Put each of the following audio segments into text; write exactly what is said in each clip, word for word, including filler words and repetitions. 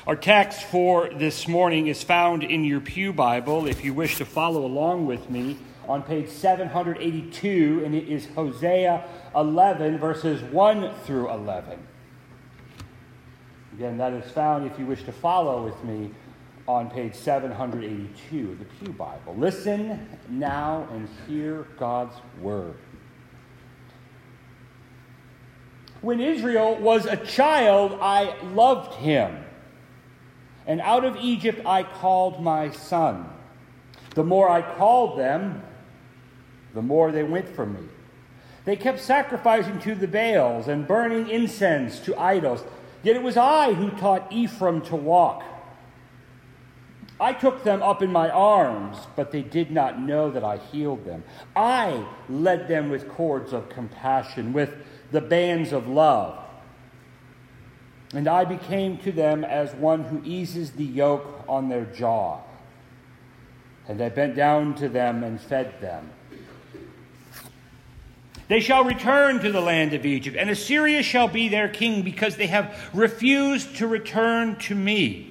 Our text for this morning is found in your pew Bible, if you wish to follow along with me, on page seven eighty-two, and it is Hosea eleven, verses one through eleven. Again, that is found, if you wish to follow with me, on page seven eighty-two of the pew Bible. Listen now and hear God's word. When Israel was a child, I loved him. And out of Egypt I called my son. The more I called them, the more they went from me. They kept sacrificing to the Baals and burning incense to idols. Yet it was I who taught Ephraim to walk. I took them up in my arms, but they did not know that I healed them. I led them with cords of compassion, with the bands of love. And I became to them as one who eases the yoke on their jaw. And I bent down to them and fed them. They shall return to the land of Egypt, and Assyria shall be their king, because they have refused to return to me.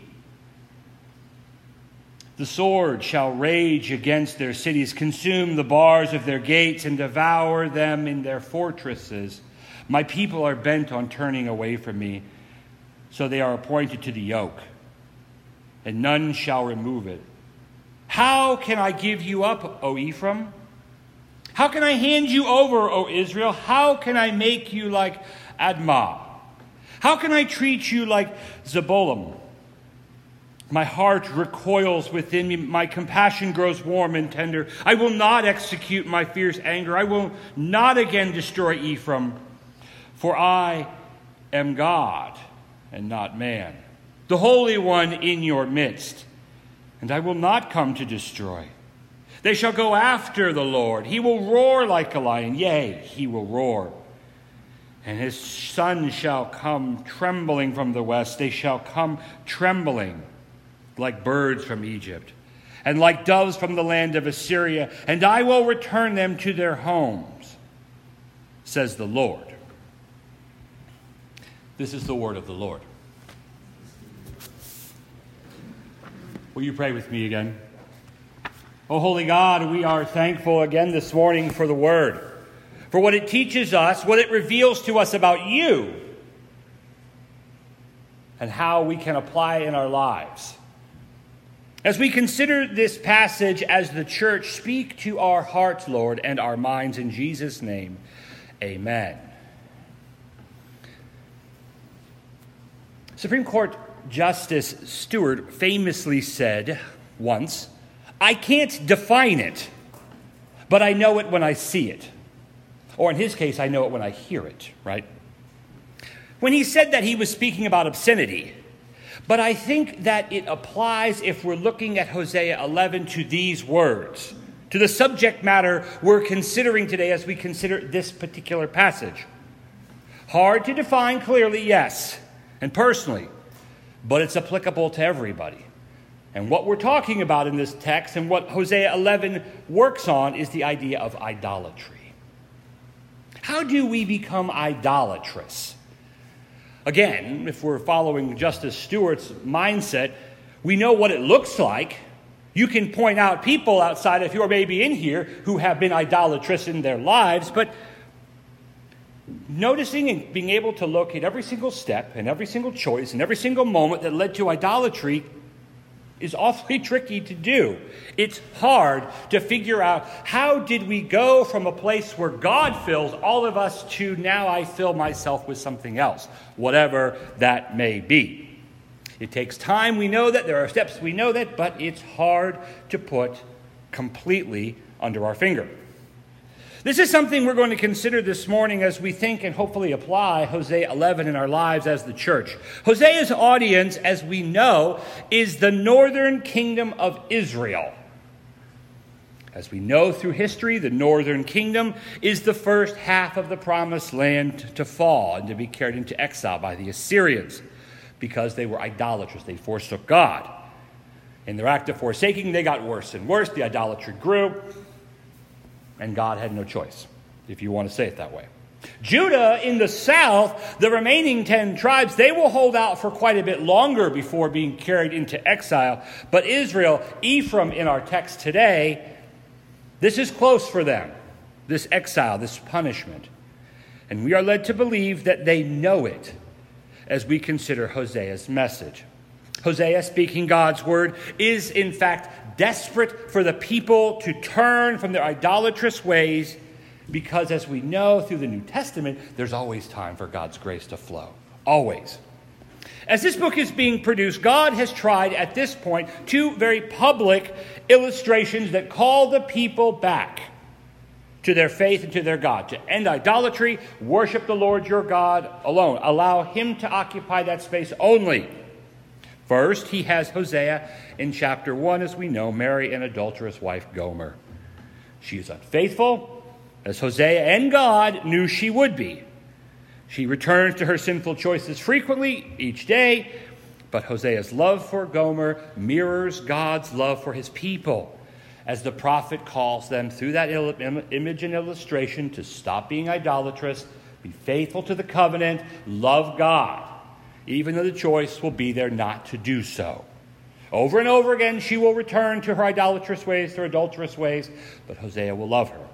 The sword shall rage against their cities, consume the bars of their gates, and devour them in their fortresses. My people are bent on turning away from me, so they are appointed to the yoke, and none shall remove it. How can I give you up, O Ephraim? How can I hand you over, O Israel? How can I make you like Admah? How can I treat you like Zeboim? My heart recoils within me. My compassion grows warm and tender. I will not execute my fierce anger. I will not again destroy Ephraim, for I am God and not man, the Holy One in your midst, and I will not come to destroy. They shall go after the Lord. He will roar like a lion. Yea, he will roar. And his son shall come trembling from the west. They shall come trembling like birds from Egypt, and like doves from the land of Assyria. And I will return them to their homes, says the Lord. This is the word of the Lord. Will you pray with me again? Oh, holy God, we are thankful again this morning for the word, for what it teaches us, what it reveals to us about you, and how we can apply it in our lives. As we consider this passage as the church, speak to our hearts, Lord, and our minds in Jesus' name. Amen. Supreme Court Justice Stewart famously said once, I can't define it, but I know it when I see it. Or in his case, I know it when I hear it, right? When he said that, he was speaking about obscenity. But I think that it applies if we're looking at Hosea eleven to these words, to the subject matter we're considering today as we consider this particular passage. Hard to define clearly, yes, and personally, but it's applicable to everybody. And what we're talking about in this text and what Hosea eleven works on is the idea of idolatry. How do we become idolatrous? Again, if we're following Justice Stewart's mindset, we know what it looks like. You can point out people outside of you or maybe in here who have been idolatrous in their lives, but noticing and being able to locate every single step and every single choice and every single moment that led to idolatry is awfully tricky to do. It's hard to figure out, how did we go from a place where God fills all of us to now I fill myself with something else, whatever that may be. It takes time, we know that. There are steps, we know that, but it's hard to put completely under our finger. This is something we're going to consider this morning as we think and hopefully apply Hosea eleven in our lives as the church. Hosea's audience, as we know, is the northern kingdom of Israel. As we know through history, the northern kingdom is the first half of the promised land to fall and to be carried into exile by the Assyrians because they were idolatrous. They forsook God. In their act of forsaking, they got worse and worse. The idolatry grew. And God had no choice, if you want to say it that way. Judah in the south, the remaining ten tribes, they will hold out for quite a bit longer before being carried into exile. But Israel, Ephraim in our text today, this is close for them, this exile, this punishment. And we are led to believe that they know it as we consider Hosea's message. Hosea, speaking God's word, is in fact desperate for the people to turn from their idolatrous ways, because as we know through the New Testament, there's always time for God's grace to flow. Always. As this book is being produced, God has tried at this point two very public illustrations that call the people back to their faith and to their God, to end idolatry, worship the Lord your God alone. Allow him to occupy that space only. First, he has Hosea in chapter one, as we know, marry an adulterous wife, Gomer. She is unfaithful, as Hosea and God knew she would be. She returns to her sinful choices frequently each day, but Hosea's love for Gomer mirrors God's love for his people, as the prophet calls them through that image and illustration to stop being idolatrous, be faithful to the covenant, love God, even though the choice will be there not to do so. Over and over again, she will return to her idolatrous ways, her adulterous ways, but Hosea will love her.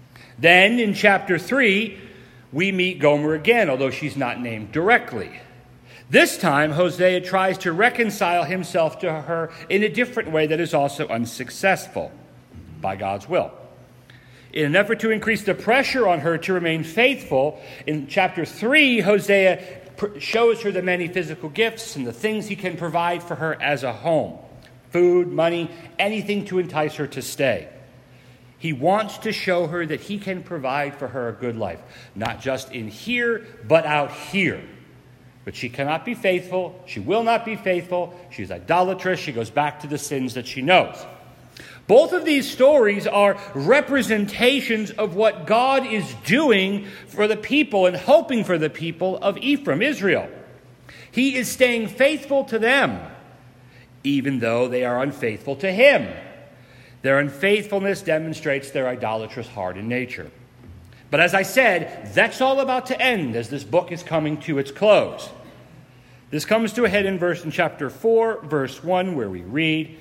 Then in chapter three, we meet Gomer again, although she's not named directly. This time, Hosea tries to reconcile himself to her in a different way that is also unsuccessful by God's will. In an effort to increase the pressure on her to remain faithful, in chapter three, Hosea shows her the many physical gifts and the things he can provide for her as a home. Food, money, anything to entice her to stay. He wants to show her that he can provide for her a good life, not just in here, but out here. But she cannot be faithful. She will not be faithful. She's idolatrous. She goes back to the sins that she knows. Both of these stories are representations of what God is doing for the people and hoping for the people of Ephraim, Israel. He is staying faithful to them, even though they are unfaithful to him. Their unfaithfulness demonstrates their idolatrous heart and nature. But as I said, that's all about to end as this book is coming to its close. This comes to a head in verse in chapter four, verse one, where we read,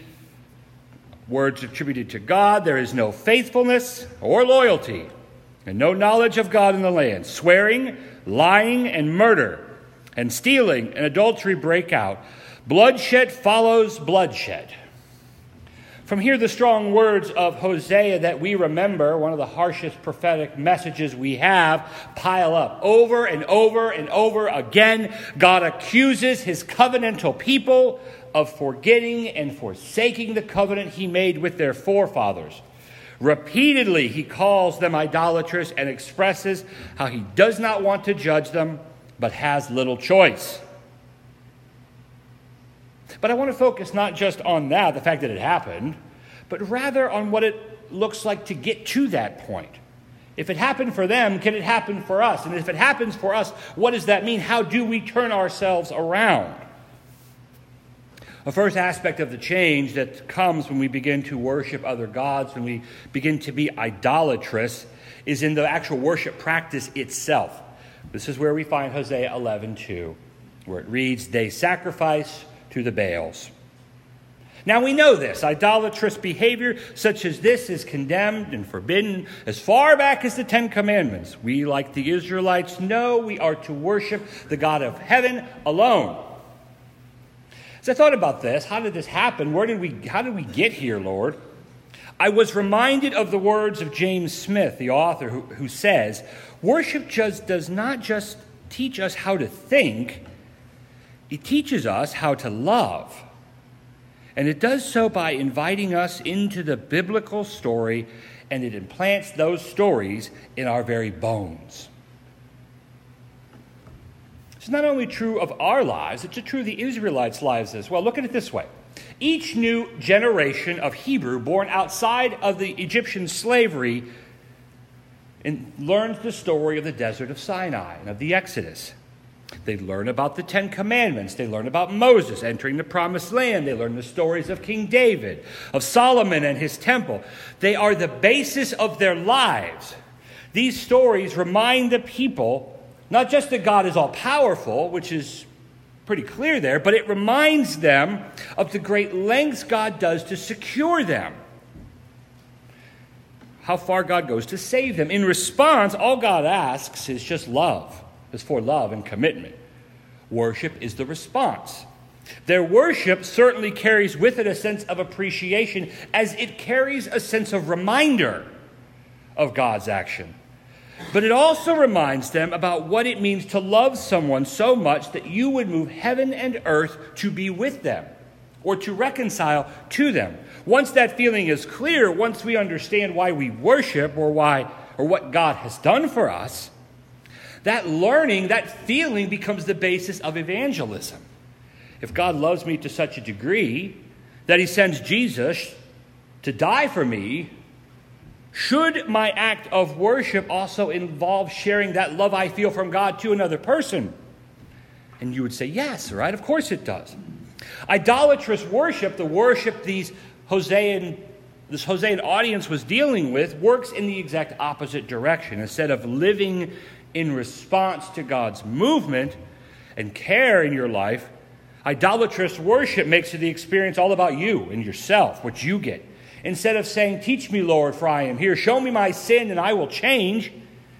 words attributed to God, there is no faithfulness or loyalty, and no knowledge of God in the land. Swearing, lying, and murder, and stealing and adultery break out. Bloodshed follows bloodshed. From here, the strong words of Hosea that we remember, one of the harshest prophetic messages we have, pile up. Over and over and over again, God accuses his covenantal people of forgetting and forsaking the covenant he made with their forefathers. Repeatedly, he calls them idolatrous and expresses how he does not want to judge them, but has little choice. But I want to focus not just on that, the fact that it happened, but rather on what it looks like to get to that point. If it happened for them, can it happen for us? And if it happens for us, what does that mean? How do we turn ourselves around? A first aspect of the change that comes when we begin to worship other gods, when we begin to be idolatrous, is in the actual worship practice itself. This is where we find Hosea eleven two, where it reads, "They sacrifice to the Baals." Now we know this. Idolatrous behavior such as this is condemned and forbidden as far back as the Ten Commandments. We, like the Israelites, know we are to worship the God of heaven alone. As I thought about this, how did this happen? Where did we, how did we get here, Lord? I was reminded of the words of James Smith, the author, who, who says, worship just does not just teach us how to think, it teaches us how to love. And it does so by inviting us into the biblical story, and it implants those stories in our very bones. It's not only true of our lives, it's true of the Israelites' lives as well. Look at it this way. Each new generation of Hebrew born outside of the Egyptian slavery and learns the story of the desert of Sinai and of the Exodus. They learn about the Ten Commandments. They learn about Moses entering the Promised Land. They learn the stories of King David, of Solomon and his temple. They are the basis of their lives. These stories remind the people not just that God is all-powerful, which is pretty clear there, but it reminds them of the great lengths God does to secure them. How far God goes to save them. In response, all God asks is just love. It's for love and commitment. Worship is the response. Their worship certainly carries with it a sense of appreciation, as it carries a sense of reminder of God's action. But it also reminds them about what it means to love someone so much that you would move heaven and earth to be with them or to reconcile to them. Once that feeling is clear, once we understand why we worship or why or what God has done for us, that learning, that feeling becomes the basis of evangelism. If God loves me to such a degree that he sends Jesus to die for me, should my act of worship also involve sharing that love I feel from God to another person? And you would say, yes, right? Of course it does. Idolatrous worship, the worship these Hosean, this Hosean audience was dealing with, works in the exact opposite direction. Instead of living in response to God's movement and care in your life, idolatrous worship makes the experience all about you and yourself, what you get. Instead of saying, teach me, Lord, for I am here. Show me my sin and I will change.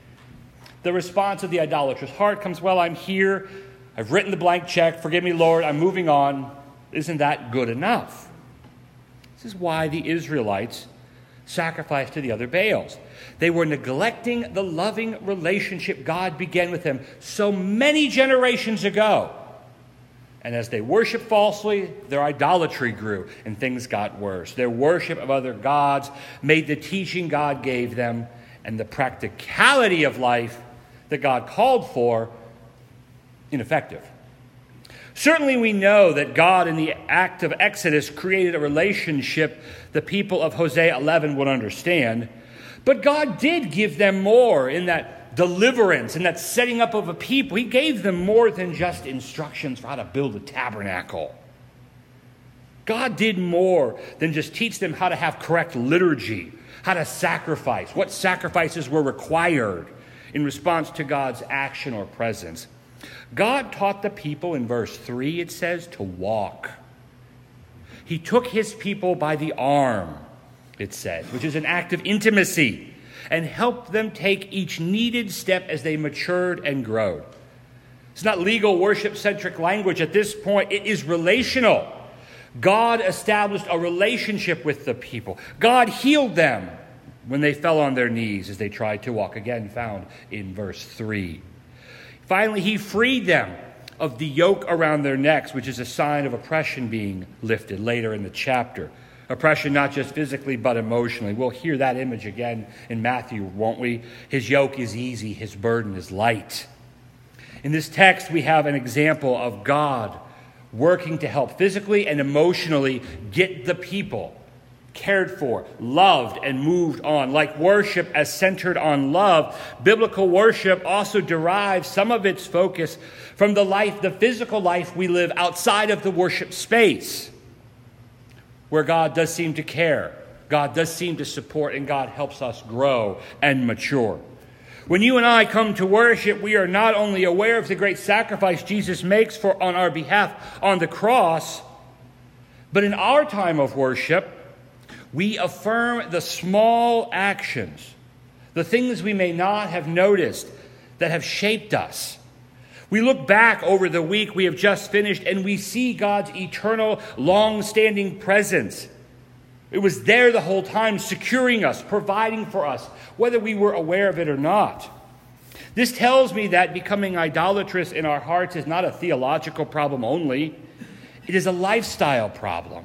The response of the idolatrous heart comes, well, I'm here. I've written the blank check. Forgive me, Lord. I'm moving on. Isn't that good enough? This is why the Israelites sacrificed to the other Baals. They were neglecting the loving relationship God began with them so many generations ago. And as they worshiped falsely, their idolatry grew and things got worse. Their worship of other gods made the teaching God gave them and the practicality of life that God called for ineffective. Certainly we know that God in the act of Exodus created a relationship the people of Hosea eleven would understand. But God did give them more in that deliverance and that setting up of a people. He gave them more than just instructions for how to build a tabernacle. God did more than just teach them how to have correct liturgy, how to sacrifice, what sacrifices were required in response to God's action or presence. God taught the people, in verse three, it says, to walk. He took his people by the arm, it says, which is an act of intimacy, and helped them take each needed step as they matured and growed. It's not legal worship-centric language at this point. It is relational. God established a relationship with the people. God healed them when they fell on their knees as they tried to walk, again found in verse three. Finally, he freed them of the yoke around their necks, which is a sign of oppression being lifted later in the chapter. Oppression not just physically, but emotionally. We'll hear that image again in Matthew, won't we? His yoke is easy, his burden is light. In this text, we have an example of God working to help physically and emotionally get the people cared for, loved, and moved on. Like worship as centered on love, biblical worship also derives some of its focus from the life, the physical life we live outside of the worship space, where God does seem to care, God does seem to support, and God helps us grow and mature. When you and I come to worship, we are not only aware of the great sacrifice Jesus makes for on our behalf on the cross, but in our time of worship, we affirm the small actions, the things we may not have noticed that have shaped us. We look back over the week we have just finished and we see God's eternal, long-standing presence. It was there the whole time, securing us, providing for us, whether we were aware of it or not. This tells me that becoming idolatrous in our hearts is not a theological problem only. It is a lifestyle problem.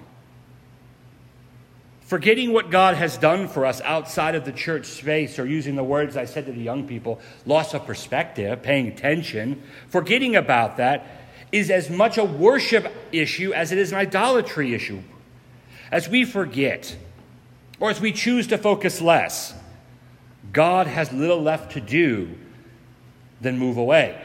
Forgetting what God has done for us outside of the church space, or using the words I said to the young people, loss of perspective, paying attention, forgetting about that is as much a worship issue as it is an idolatry issue. As we forget, or as we choose to focus less, God has little left to do than move away.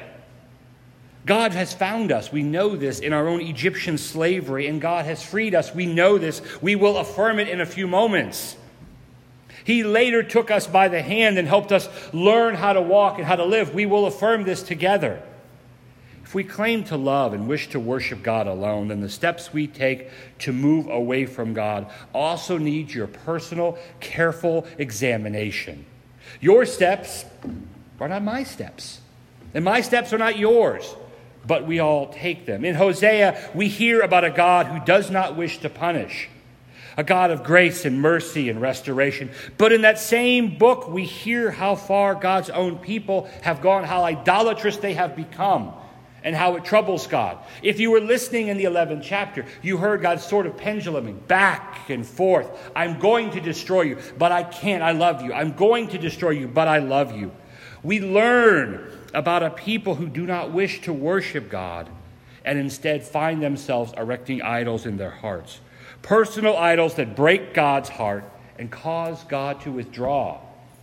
God has found us. We know this in our own Egyptian slavery, and God has freed us. We know this. We will affirm it in a few moments. He later took us by the hand and helped us learn how to walk and how to live. We will affirm this together. If we claim to love and wish to worship God alone, then the steps we take to move away from God also need your personal, careful examination. Your steps are not my steps, and my steps are not yours, but we all take them. In Hosea, we hear about a God who does not wish to punish, a God of grace and mercy and restoration. But in that same book, we hear how far God's own people have gone, how idolatrous they have become, and how it troubles God. If you were listening in the eleventh chapter, you heard God sort of penduluming back and forth. I'm going to destroy you, but I can't. I love you. I'm going to destroy you, but I love you. We learn about a people who do not wish to worship God and instead find themselves erecting idols in their hearts. Personal idols that break God's heart and cause God to withdraw.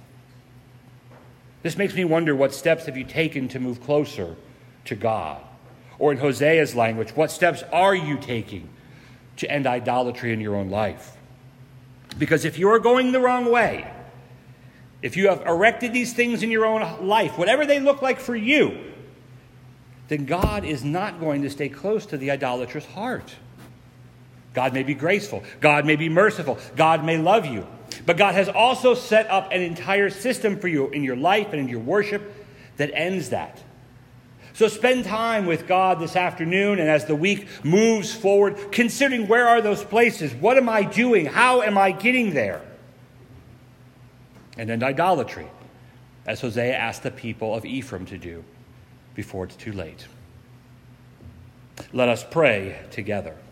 This makes me wonder, what steps have you taken to move closer to God? Or in Hosea's language, what steps are you taking to end idolatry in your own life? Because if you are going the wrong way, if you have erected these things in your own life, whatever they look like for you, then God is not going to stay close to the idolatrous heart. God may be graceful. God may be merciful. God may love you. But God has also set up an entire system for you in your life and in your worship that ends that. So spend time with God this afternoon, and as the week moves forward, considering, where are those places? What am I doing? How am I getting there? And end idolatry, as Hosea asked the people of Ephraim to do before it's too late. Let us pray together.